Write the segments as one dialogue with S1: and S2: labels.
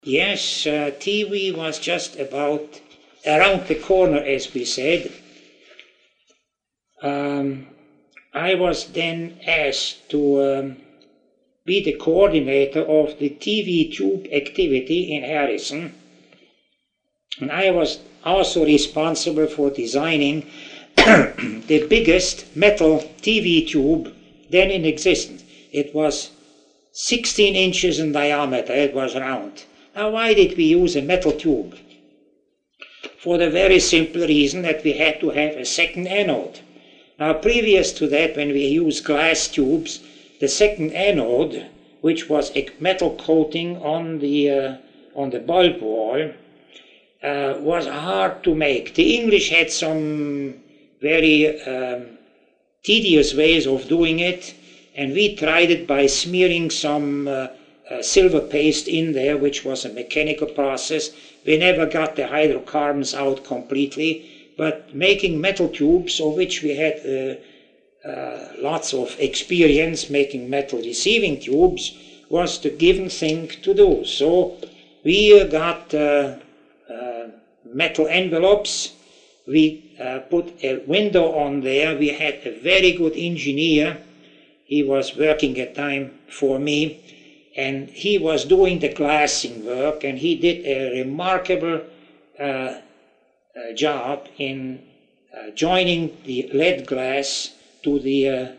S1: Yes, TV was just about around the corner, as we said. I was then asked to be the coordinator of the TV tube activity in Harrison. And I was also responsible for designing the biggest metal TV tube then in existence. It was 16 inches in diameter, it was round. Now, why did we use a metal tube? For the very simple reason that we had to have a second anode. Now, previous to that, when we used glass tubes, the second anode, which was a metal coating on the bulb wall, was hard to make. The English had some very tedious ways of doing it, and we tried it by smearing some silver paste in there, which was a mechanical process. We never got the hydrocarbons out completely, but making metal tubes, of which we had lots of experience making metal receiving tubes, was the given thing to do. So we got metal envelopes. We put a window on there. We had a very good engineer. He was working at time for me, and he was doing the glassing work, and he did a remarkable job in joining the lead glass to the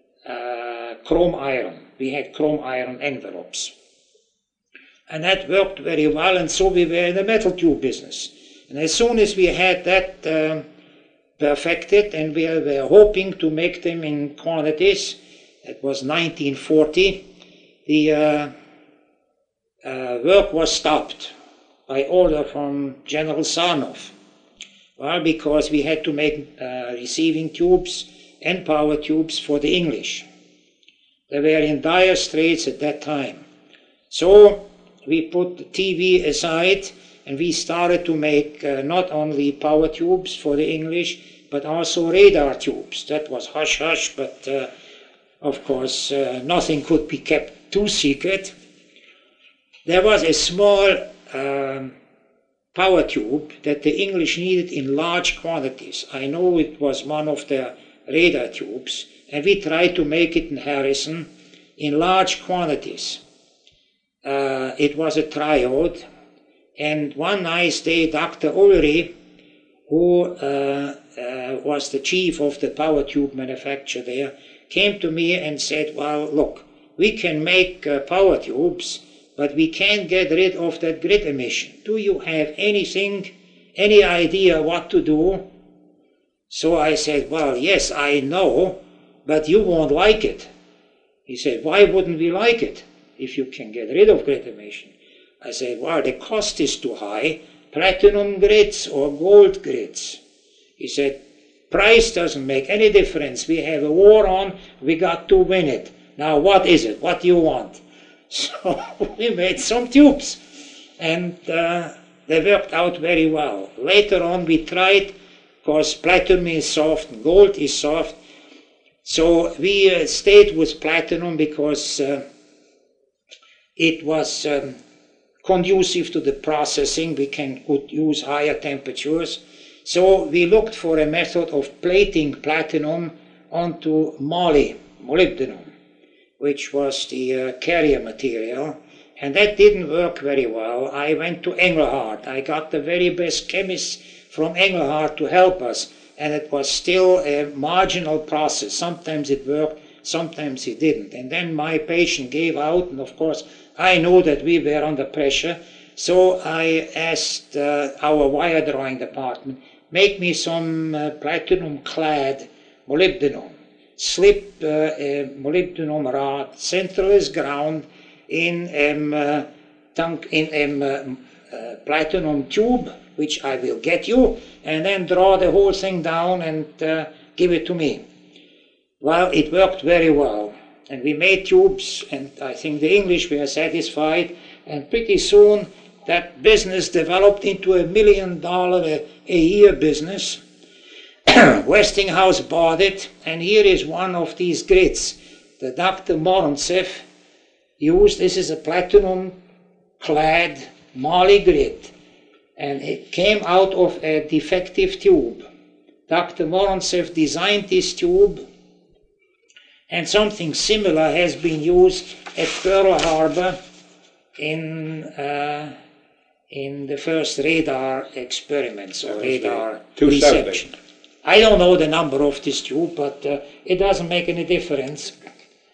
S1: chrome iron. We had chrome iron envelopes. And that worked very well, and so we were in the metal tube business. And as soon as we had that perfected, and we were hoping to make them in quantities, it was 1940, the work was stopped by order from General Sarnoff. Well, because we had to make receiving tubes and power tubes for the English. They were in dire straits at that time. So we put the TV aside, and we started to make not only power tubes for the English, but also radar tubes. That was hush-hush, but of course nothing could be kept too secret. There was a small power tube that the English needed in large quantities. I know it was one of their radar tubes, and we tried to make it in Harrison in large quantities. It was a triode, and one nice day Dr. Ulrich, who was the chief of the power tube manufacturer there, came to me and said, well, look, we can make power tubes, but we can't get rid of that grit emission. Do you have anything, any idea what to do? So I said, well, yes, I know, but you won't like it. He said, why wouldn't we like it if you can get rid of grit emission? I said, well, the cost is too high, platinum grits or gold grits. He said, price doesn't make any difference. We have a war on, we got to win it. Now what is it? What do you want? So we made some tubes, and they worked out very well. Later on we tried, because platinum is soft and gold is soft, so we stayed with platinum because it was conducive to the processing. We could use higher temperatures. So we looked for a method of plating platinum onto molybdenum, which was the carrier material, and that didn't work very well. I went to Engelhard. I got the very best chemists from Engelhard to help us, and it was still a marginal process. Sometimes it worked, sometimes it didn't. And then my patient gave out, and of course I knew that we were under pressure, so I asked our wire drawing department, make me some platinum-clad molybdenum. Slip a molybdenum rod, centralist ground, in a platinum tube, which I will get you, and then draw the whole thing down and give it to me. Well, it worked very well, and we made tubes, and I think the English were satisfied, and pretty soon that business developed into $1 million a year business. Westinghouse bought it, and here is one of these grits that Dr. Morantsev used. This is a platinum-clad Mali grid, and it came out of a defective tube. Dr. Morozov designed this tube, and something similar has been used at Pearl Harbor in the first radar experiments or radar reception. I don't know the number of this tube, but it doesn't make any difference.